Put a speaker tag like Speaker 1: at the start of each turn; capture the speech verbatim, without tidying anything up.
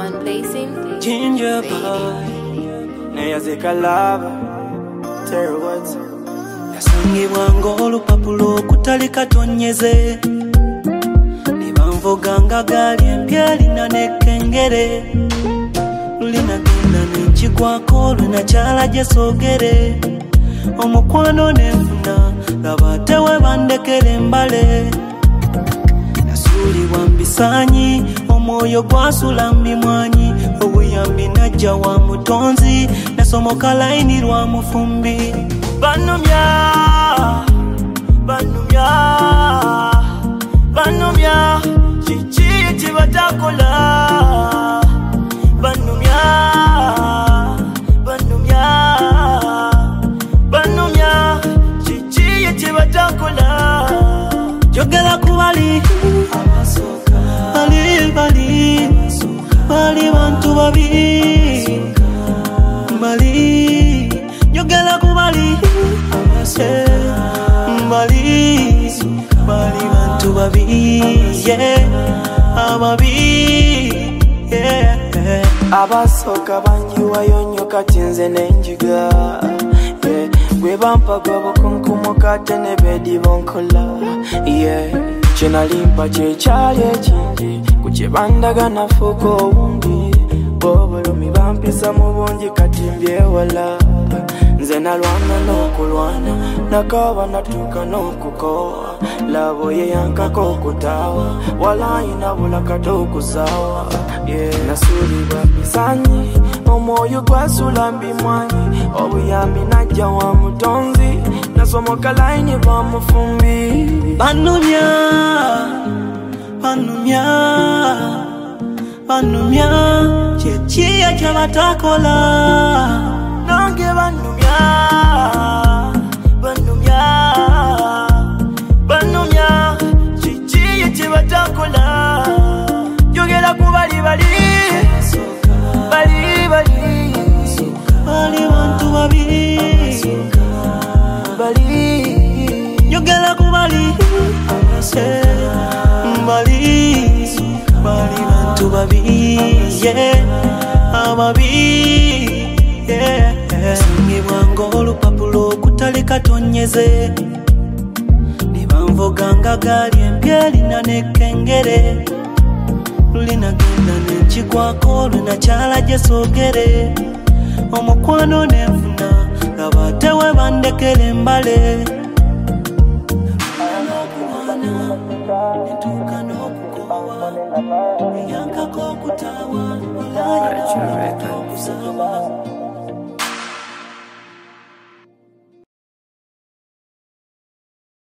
Speaker 1: on Blazing
Speaker 2: Ginger boy neyazika lava Terry Woods yasangibwa ng'olupapulo okutali katonyeze nibanvuga nga gaali empya lina n'ekkengere lulinagenda n'ekigwako lunakyala gye soogere omukwano n'enfuna laba ate we bandekera embale nasuulibwa mbisaanyi omwoyo gwasula mbimwanyi obuyambi najja wa mutonzi nasomoka layini lwa mufumbi banumya banumya banumya kiki ekibatakola banumya banumya banumya kiki ekibatakola jogera ku bali abasoka bali bali bali bantu babi bali jogera ku bali abasoka bali bali bantu babi yeah ababi yeah abasoka banjiwayo nnyo kati nze n'enjiga yeah gwe bampa gwabukunkumu kate ne bedi bonkola yeah kyenalimpa kyekyali ekingi ku kyebandaga nafuuka obungi bobulumi bampisa mu bungi kati mbyewala nze nalwana n'okulwana nakaba natuuka n'okukoowa labo ye yankako okutaawa walayina bulakate okusaawa yeah nasuulibwa bisanyi omwoyo gwasula mbimwanyi obuyambi najja wa mutonzi nasomoka layini lwa mufumbi banumya banumya banumya kyekiya kyabatakola nange banumya banumya banumya kiki ekibatakola jogera ku bali bali bali bali bali bantu babi bali jogera ku bali bali bali bantu babi yeah ababi yeah singibwa ng'olupapulo okutali katonyeze nibanvuga nga gaali empya lina n'ekkengere lulinagenda n'ekigwako lunakyala gye soogere omukwano n'enfuna laba ate we bandekera embale netuuka n'okukoowa eyankako okutaawa olayo okusaba